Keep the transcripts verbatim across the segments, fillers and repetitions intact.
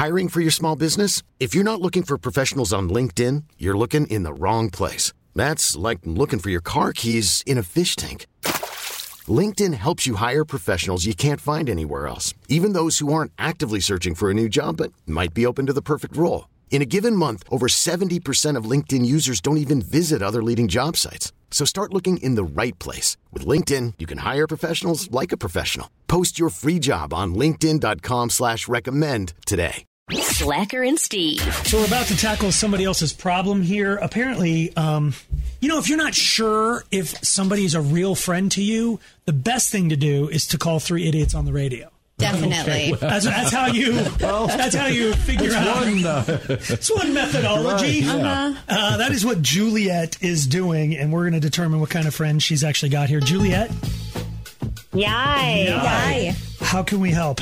Hiring for your small business? If you're not looking for professionals on LinkedIn, you're looking in the wrong place. That's like looking for your car keys in a fish tank. LinkedIn helps you hire professionals you can't find anywhere else, even those who aren't actively searching for a new job but might be open to the perfect role. In a given month, over seventy percent of LinkedIn users don't even visit other leading job sites. So start looking in the right place. With LinkedIn, you can hire professionals like a professional. Post your free job on linkedin.com slash recommend today. Slacker and Steve. So we're about to tackle somebody else's problem here. Apparently, um, you know, if you're not sure if somebody is a real friend to you, the best thing to do is to call Three Idiots on the Radio. Definitely. Okay, well, that's, that's how you. Well, that's how you figure it's out. One, uh, it's one methodology. Right, yeah. uh-huh. uh, that is what Juliet is doing, and we're going to determine what kind of friend she's actually got here. Juliet. Yay. Yay. How can we help?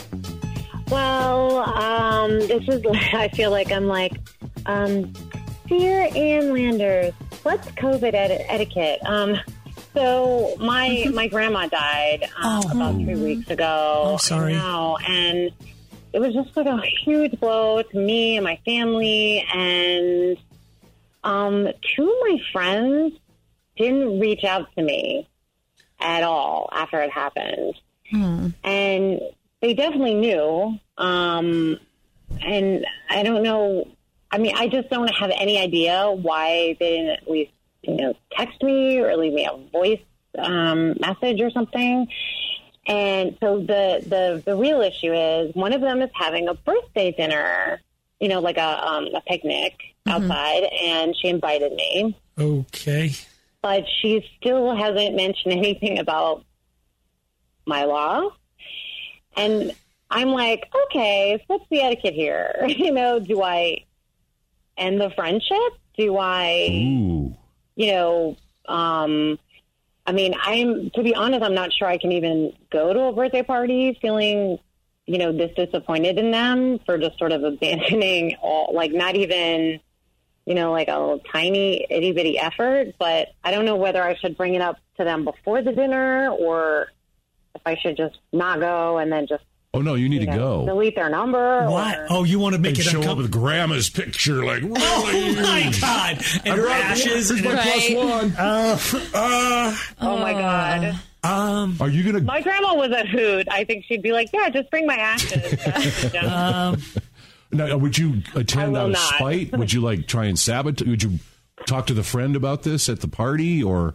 Well, um, this is. I feel like I'm like, um, dear Ann Landers, what's COVID eti- etiquette? Um. So my my grandma died um, oh. about three weeks ago. Oh, sorry. Now, and it was just like a huge blow to me and my family. And um, two of my friends didn't reach out to me at all after it happened. Hmm. And they definitely knew. Um, and I don't know. I mean, I just don't have any idea why they didn't at least, you know, text me or leave me a voice um, message or something. And so the, the, the real issue is one of them is having a birthday dinner, you know, like a, um, a picnic Mm-hmm. outside, and she invited me. Okay. But she still hasn't mentioned anything about my loss. And I'm like, okay, so what's the etiquette here? You know, do I end the friendship? Do I... Ooh. You know, um, I mean, I'm, to be honest, I'm not sure I can even go to a birthday party feeling, you know, this disappointed in them for just sort of abandoning all, like not even, you know, like a little tiny itty bitty effort. But I don't know whether I should bring it up to them before the dinner or if I should just not go and then just, Oh, no, you need you to know, go. delete their number. What? Or... Oh, you want to make And it show up uncomfortable? with grandma's picture, like, really? Oh, my God. And I her brought- ashes. Here's my Right. plus one. Uh, uh, Oh, my God. um, Are you going to... My grandma was a hoot. I think she'd be like, yeah, just bring my ashes. You know? um, Now, would you attend I out will of not. spite? Would you, like, try and sabotage? Would you talk to the friend about this at the party, or...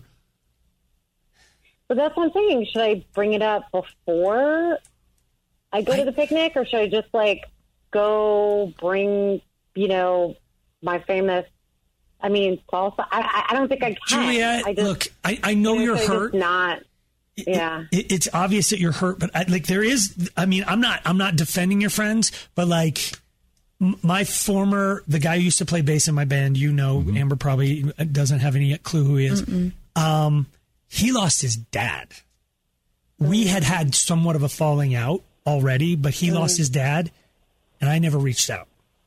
But that's what I'm saying. Should I bring it up before I go to the picnic, or should I just like go bring, you know, my famous? I mean, salsa. I, I don't think I can. Juliet, I just, look, I, I know you know, you're should I hurt. just not. Yeah, It, it's obvious that you're hurt, but I, like there is. I mean, I'm not. I'm not defending your friends, but like m- my former, the guy who used to play bass in my band. You know, Mm-hmm. Amber probably doesn't have any clue who he is. Um, he lost his dad. We had had somewhat of a falling out already, but he lost his dad, and I never reached out.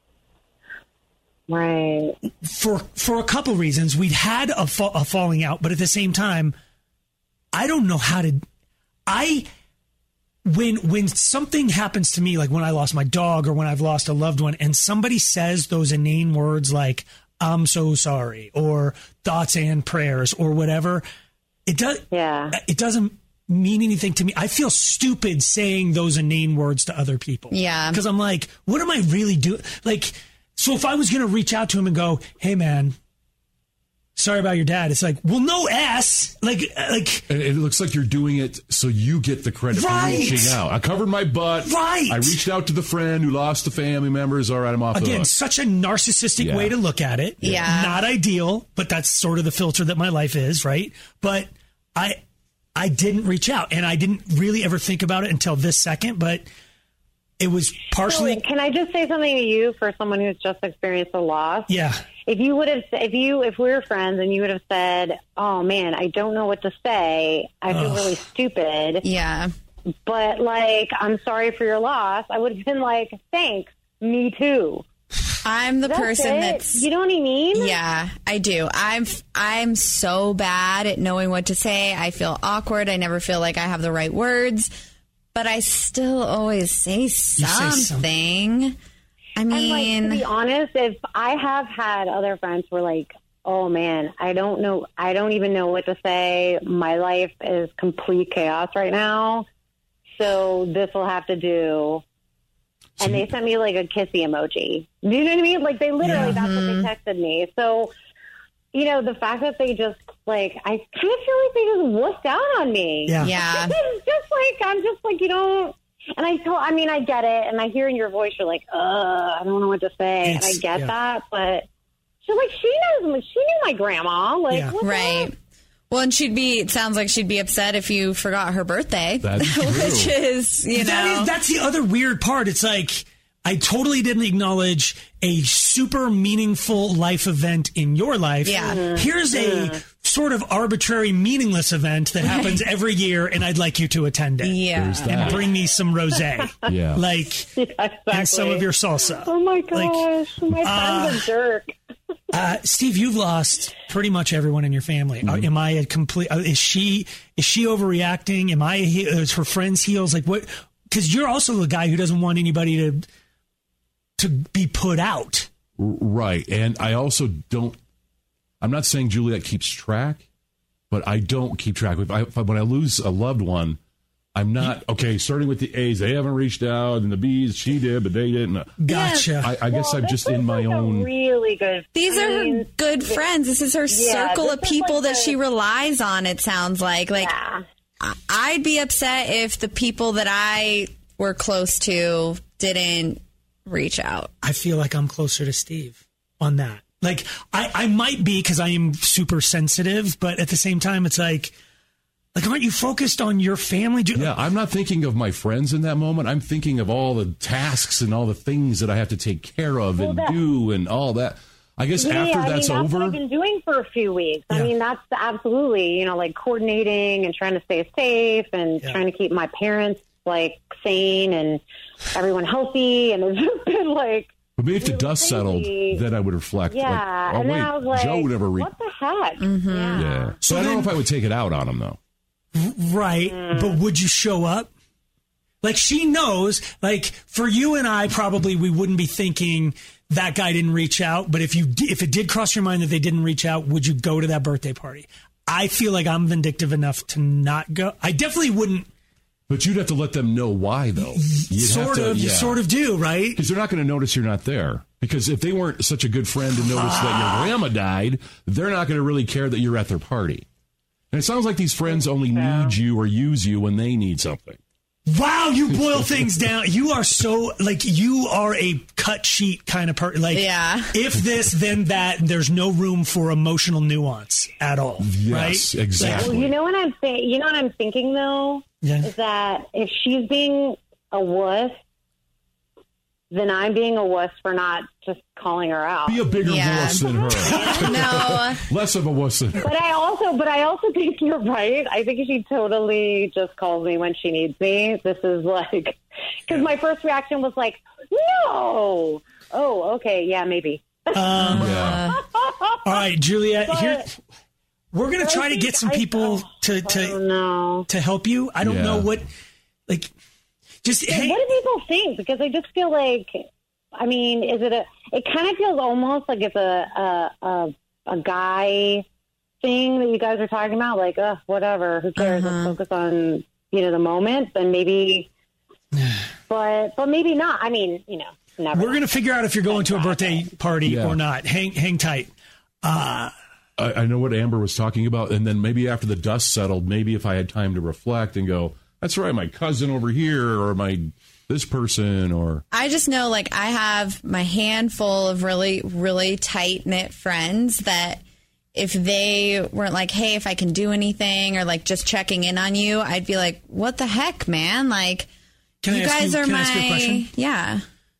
right. For for a couple reasons. We'd had a, fa- a falling out, but at the same time, I don't know how to. I when when something happens to me, like when I lost my dog or when I've lost a loved one, and somebody says those inane words like "I'm so sorry" or "thoughts and prayers" or whatever, it does. Yeah. It doesn't mean anything to me. I feel stupid saying those inane words to other people. Yeah. Because I'm like, what am I really doing? Like, so if I was going to reach out to him and go, hey, man, sorry about your dad. It's like, well, no S. Like, like. And it looks like you're doing it so you get the credit Right. for reaching out. I covered my butt. Right. I reached out to the friend who lost the family members. All right, I'm off the Again, hook. such a narcissistic Yeah. way to look at it. Yeah. Not ideal, but that's sort of the filter that my life is, right? But I I didn't reach out, and I didn't really ever think about it until this second, but it was partially... So, can I just say something to you for someone who's just experienced a loss? Yeah. If you would have, if you, if we were friends and you would have said, "Oh man, I don't know what to say. I feel Ugh. really stupid." Yeah. But like, I'm sorry for your loss. I would have been like, thanks, me too. I'm the That's person it. that's... You know what I mean? Yeah, I do. I'm I'm so bad at knowing what to say. I feel awkward. I never feel like I have the right words, but I still always say say something. I mean, and like, to be honest, if I have had other friends who are like, oh man, I don't know. I don't even know what to say. My life is complete chaos right now. So this will have to do. And they sent me like a kissy emoji. Do you know what I mean? Like they literally, yeah. that's mm-hmm. what they texted me. So, you know, the fact that they just like, I kind of feel like they just wussed out on me. Yeah. Yeah. It's just like, I'm just like, you don't. And I told, I mean, I get it. And I hear in your voice, you're like, uh, I don't know what to say. It's, and I get yeah. that. But she's like, she knows, she knew my grandma. Like, yeah. right. That? Well, and she'd be, it sounds like she'd be upset if you forgot her birthday. That's true. Which is, you know. That is, that's the other weird part. It's like, I totally didn't acknowledge a super meaningful life event in your life. Yeah. Mm-hmm. Here's a mm-hmm. sort of arbitrary, meaningless event that happens right. every year, and I'd like you to attend it. Yeah. And bring me some rosé. yeah. Like, yeah, exactly. and some of your salsa. Oh, my gosh. Like, my friend's uh, a jerk. uh, Steve, you've lost pretty much everyone in your family. Mm-hmm. Uh, am I a complete, uh, is she, is she overreacting? Am I, is her friends heels? Like, what? Because you're also the guy who doesn't want anybody to, to be put out. Right. And I also don't, I'm not saying Juliet keeps track, but I don't keep track. If I, if I, when I lose a loved one, I'm not, okay, starting with the A's, they haven't reached out, and the B's, she did, but they didn't. Gotcha. I, I guess well, I'm just in my like own. Really good. These I are mean, her good friends. This is her yeah, circle of people like that the, she relies on, it sounds like. Like, yeah. I'd be upset if the people that I were close to didn't reach out. I feel like I'm closer to Steve on that. Like, I, I might be because I am super sensitive, but at the same time, it's like, like, aren't you focused on your family? Do- yeah, I'm not thinking of my friends in that moment. I'm thinking of all the tasks and all the things that I have to take care of well, and that, do and all that. I guess yeah, after I that's mean, that's over. what I've been doing for a few weeks. Yeah. I mean, that's absolutely, you know, like coordinating and trying to stay safe and yeah. trying to keep my parents like sane and everyone healthy. And it's just been like, but maybe if the really dust crazy. settled, then I would reflect. Yeah, like, oh, and wait, then I was like, Joe would never read. what the heck? Mm-hmm. Yeah. Yeah. So, So I don't then- know if I would take it out on him, though. Right. Mm. But would you show up? Like, she knows, like, for you and I, probably we wouldn't be thinking that guy didn't reach out. But if you, if it did cross your mind that they didn't reach out, would you go to that birthday party? I feel like I'm vindictive enough to not go. I definitely wouldn't. But you'd have to let them know why, though. You'd sort have to, of, yeah. you sort of do, right? Because they're not going to notice you're not there. Because if they weren't such a good friend to notice that your grandma died, they're not going to really care that you're at their party. And it sounds like these friends only need you or use you when they need something. Wow, you boil things down. You are so, like, you are a cut sheet kind of person. Like, Yeah. if this, then that, there's no room for emotional nuance at all, Yes, right? exactly. Well, you know what I'm saying? You know what I'm thinking though Yeah. is that if she's being a wuss, then I'm being a wuss for not just calling her out. Be a bigger Yeah. wuss than her. No. Less of a wuss than her. But I also, but I also think you're right. I think she totally just calls me when she needs me. This is like, because my first reaction was like, no. Oh, okay, yeah, maybe. Um, Yeah. all right, Juliet, But- here, we're going to try to get some people to, I to, don't know. to help you. I don't Yeah. know what, like, just, hey, What do people think? Because I just feel like, I mean, is it a? It kind of feels almost like it's a a, a, a guy thing that you guys are talking about. Like, uh, whatever, who cares? Uh-huh. Let's focus on you know the moment, and maybe, but but maybe not. I mean, you know, never. we're going to figure out if you're going to a birthday party Yeah. or not. Hang, hang tight. Uh, I, I know what Amber was talking about. And then maybe after the dust settled, maybe if I had time to reflect and go, that's right, my cousin over here or my this person or. I just know, like, I have my handful of really, really tight knit friends that if they weren't like, hey, if I can do anything or like just checking in on you, I'd be like, what the heck, man? Like, Can I you ask guys you- are can I my, ask you a question? yeah.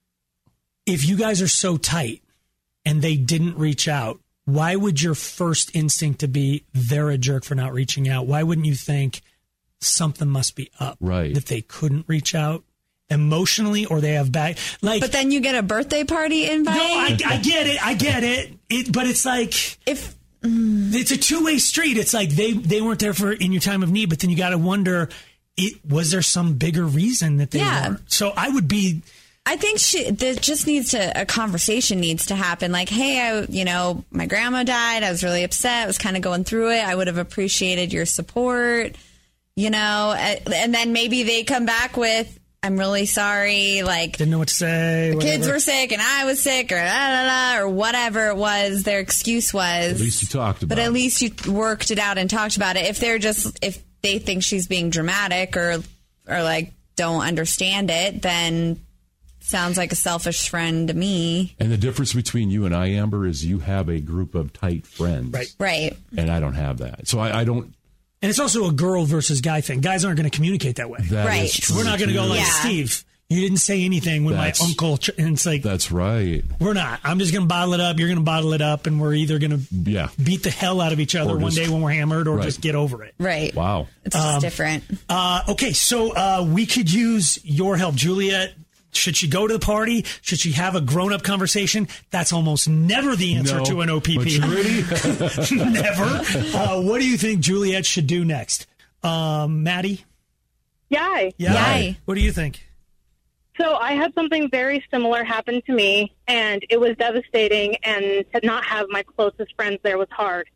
if you guys are so tight and they didn't reach out, why would your first instinct to be they're a jerk for not reaching out? Why wouldn't you think something must be up? Right. That they couldn't reach out emotionally or they have bad, like, But then you get a birthday party invite. no, I, I get it. I get it. It, but it's like, if it's a two-way street. It's like they, they weren't there for in your time of need, but then you got to wonder, it was there some bigger reason that they Yeah. weren't? So I would be, I think she there just needs to a conversation needs to happen. Like, hey, I, you know, my grandma died. I was really upset. I was kind of going through it. I would have appreciated your support, you know. And then maybe they come back with, I'm really sorry. Like, didn't know what to say. The whatever. kids were sick and I was sick, or la, la, la, or whatever it was. Their excuse was. At least you talked about it. But at it. least you worked it out and talked about it. If they're just if they think she's being dramatic or or like don't understand it, then. Sounds like a selfish friend to me. And the difference between you and I, Amber, is you have a group of tight friends. Right. Right. And I don't have that. So I, I don't. And it's also a girl versus guy thing. Guys aren't going to communicate that way. That Right. is true, We're not going to go too. like, Yeah. Steve, you didn't say anything when That's- my uncle... Ch-, and it's like, That's right. we're not. I'm just going to bottle it up. You're going to bottle it up. And we're either going to Yeah. beat the hell out of each other Or one just- day when we're hammered or Right. just get over it. Right. Wow. It's just different. Uh, okay, so uh, we could use your help. Juliet, should she go to the party? Should she have a grown-up conversation? That's almost never the answer No. to an O P P. Maturity? Never. Uh, what do you think Juliet should do next? Um, Maddie? Yay. Yeah. Yay. What do you think? So I had something very similar happen to me, and it was devastating, and to not have my closest friends there was hard.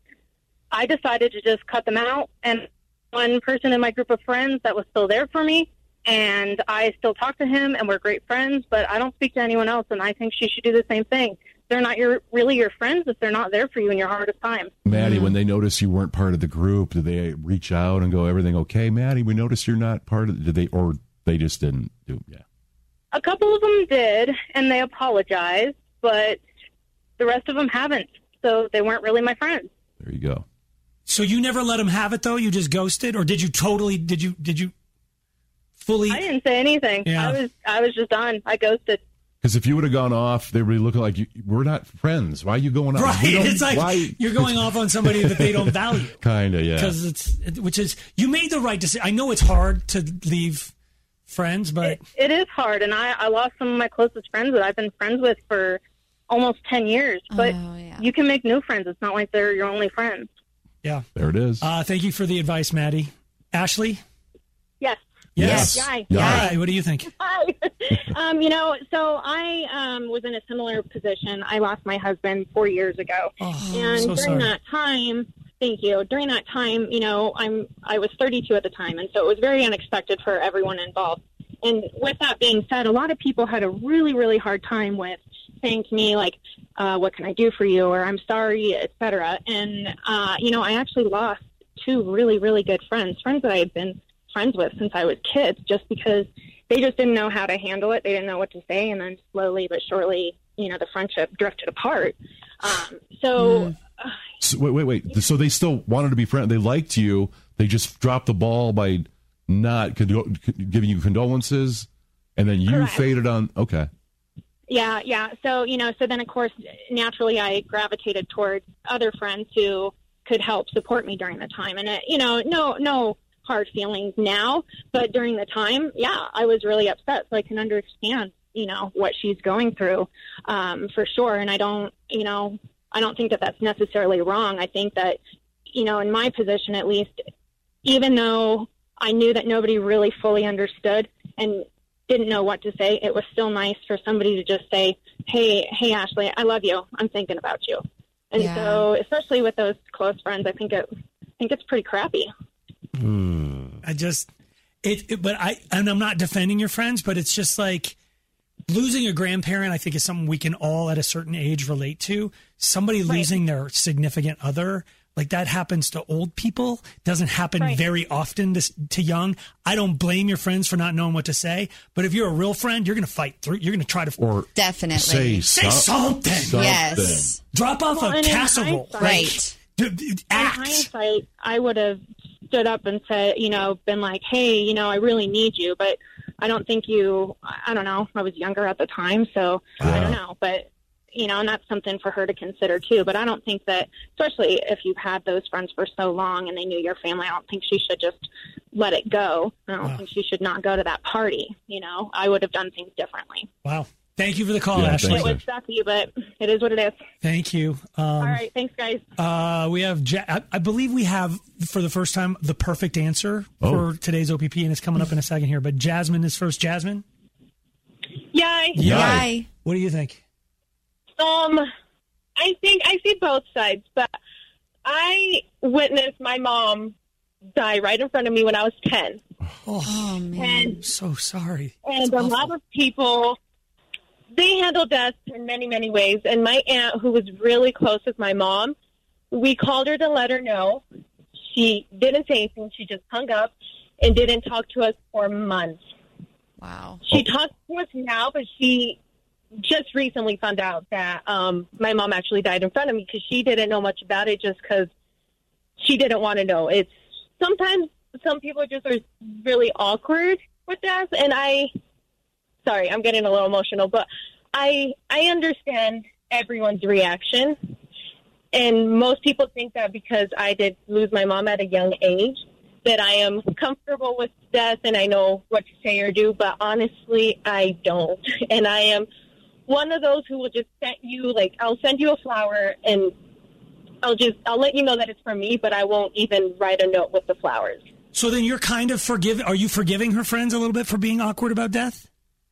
I decided to just cut them out, and one person in my group of friends that was still there for me, and I still talk to him, and we're great friends, but I don't speak to anyone else, and I think she should do the same thing. They're not your really your friends if they're not there for you in your hardest time. Maddie, when they notice you weren't part of the group, did they reach out and go, everything okay? Maddie, we noticed you're not part of. Did they, or they just didn't do? Yeah. A couple of them did, and they apologized, but the rest of them haven't, so they weren't really my friends. There you go. So you never let him have it, though? You just ghosted? Or did you totally, did you, did you fully? I didn't say anything. Yeah. I was I was just done. I ghosted. Because if you would have gone off, they would be looking like you, we're not friends. Why are you going off? Right. We don't- It's like why? you're going off on somebody that they don't value. Kind of, yeah. Because it's, it- which is, you made the right decision. I know it's hard to leave friends, but It, it is hard, and I, I lost some of my closest friends that I've been friends with for almost ten years. But Oh, yeah. you can make new friends. It's not like they're your only friends. yeah. There it is. Uh, thank you for the advice, Maddie. Ashley? Yes. Yes. Yay. Yeah. Hi, what do you think? Hi. um, you know, so I um, was in a similar position. I lost my husband four years ago, Oh, and so during sorry. that time, thank you. During that time, you know, I'm I was thirty-two at the time, and so it was very unexpected for everyone involved. And with that being said, a lot of people had a really, really hard time with saying to me, like, uh, "What can I do for you?" or "I'm sorry," et cetera. And uh, you know, I actually lost two really, really good friends, friends that I had been friends with since I was kids, just because they just didn't know how to handle it. They didn't know what to say. And then slowly but surely, you know, the friendship drifted apart. Um, so, uh, So, wait, wait, wait. So they still wanted to be friends. They liked you. They just dropped the ball by not condo- giving you condolences, and then you Correct. faded on. Okay. yeah, yeah. So, you know, so then of course, naturally I gravitated towards other friends who could help support me during the time. And, it, you know, no, no hard feelings now, but during the time, yeah, I was really upset. So I can understand, you know, what she's going through, um, for sure. And I don't, you know, I don't think that that's necessarily wrong. I think that, you know, in my position, at least, even though I knew that nobody really fully understood and didn't know what to say, it was still nice for somebody to just say, hey, hey, Ashley, I love you. I'm thinking about you. And Yeah. so, especially with those close friends, I think it, I think it's pretty crappy. I just it, it but I and I'm not defending your friends, but it's just like losing a grandparent, I think, is something we can all at a certain age relate to. Somebody losing their significant other, like that happens to old people, doesn't happen Right. very often to, to young. I don't blame your friends for not knowing what to say, but if you're a real friend, you're going to fight through. You're going to try to Or Definitely. say, say some- something. something. Yes. Drop off Well, a and in casserole. hindsight- Right. D- d- In act. hindsight, I would have stood up and said, you know, been like, hey, you know, I really need you, but I don't think you, I don't know, I was younger at the time, so I don't know, but, you know, and that's something for her to consider too, but I don't think that, especially if you've had those friends for so long and they knew your family, I don't think she should just let it go. I don't Wow. think she should not go to that party, you know, I would have done things differently. Wow. Thank you for the call, Yeah, Ashley. thanks, It was sucky, but it is what it is. Thank you. Um, All right, thanks guys. Uh, we have, ja- I, I believe we have for the first time the perfect answer Oh. for today's O P P, and it's coming up in a second here. But Jasmine is first. Jasmine, Yay. Yay. What do you think? Um, I think I see both sides, but I witnessed my mom die right in front of me when I was ten. Oh, Oh, man. I'm so sorry. And That's a lot awful. of people, they handle death in many, many ways. And my aunt, who was really close with my mom, we called her to let her know. She didn't say anything. She just hung up and didn't talk to us for months. Wow. She talks to us now, but she just recently found out that um, my mom actually died in front of me because she didn't know much about it just because she didn't want to know. It's sometimes some people just are really awkward with death, and I, sorry, I'm getting a little emotional, but I I understand everyone's reaction, and most people think that because I did lose my mom at a young age, that I am comfortable with death and I know what to say or do, but honestly, I don't. And I am one of those who will just send you, like, I'll send you a flower and I'll just, I'll let you know that it's from me, but I won't even write a note with the flowers. So then you're kind of forgiving. Are you forgiving her friends a little bit for being awkward about death?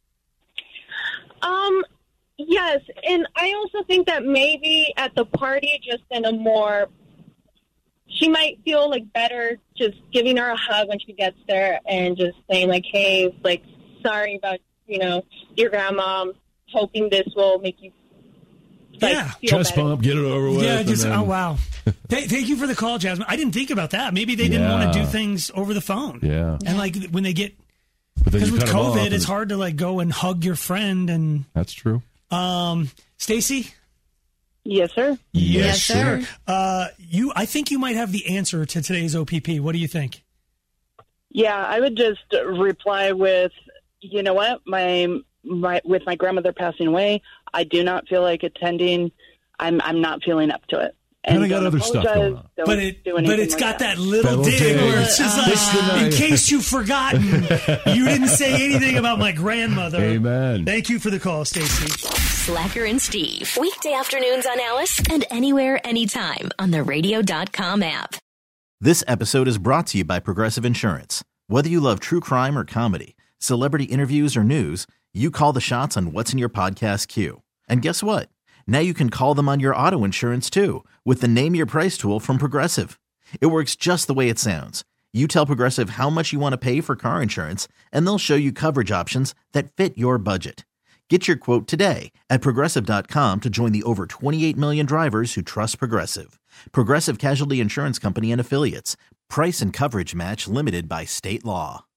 Um, yes. And I also think that maybe at the party, just in a more, she might feel like better just giving her a hug when she gets there and just saying like, hey, like, sorry about, you know, your grandma, hoping this will make you like, Yeah. feel Chest better. pump, get it over with. Yeah, and just, then- oh, wow. Th- thank you for the call, Jasmine. I didn't think about that. Maybe they didn't Yeah. want to do things over the phone. Yeah. And like when they get, But then because you with cut 'em off COVID, and- it's hard to like go and hug your friend. And That's true. um, Stacy? Yes, sir. Yes, sir. Uh, you, I think you might have the answer to today's O P P. What do you think? Yeah, I would just reply with, you know what, my my with my grandmother passing away, I do not feel like attending. I'm I'm not feeling up to it. And I got don't other stuff apologize, going on. don't But it, do but anything it's like got that, that. little Little dig dig. where it's just like, This the in night. case you've forgotten, you didn't say anything about my grandmother. Amen. Thank you for the call, Stacy. Slacker and Steve. Weekday afternoons on Alice and anywhere, anytime on the radio dot com app. This episode is brought to you by Progressive Insurance. Whether you love true crime or comedy, celebrity interviews or news, you call the shots on what's in your podcast queue. And guess what? Now you can call them on your auto insurance too with the Name Your Price tool from Progressive. It works just the way it sounds. You tell Progressive how much you want to pay for car insurance, and they'll show you coverage options that fit your budget. Get your quote today at Progressive dot com to join the over twenty-eight million drivers who trust Progressive. Progressive Casualty Insurance Company and Affiliates. Price and coverage match limited by state law.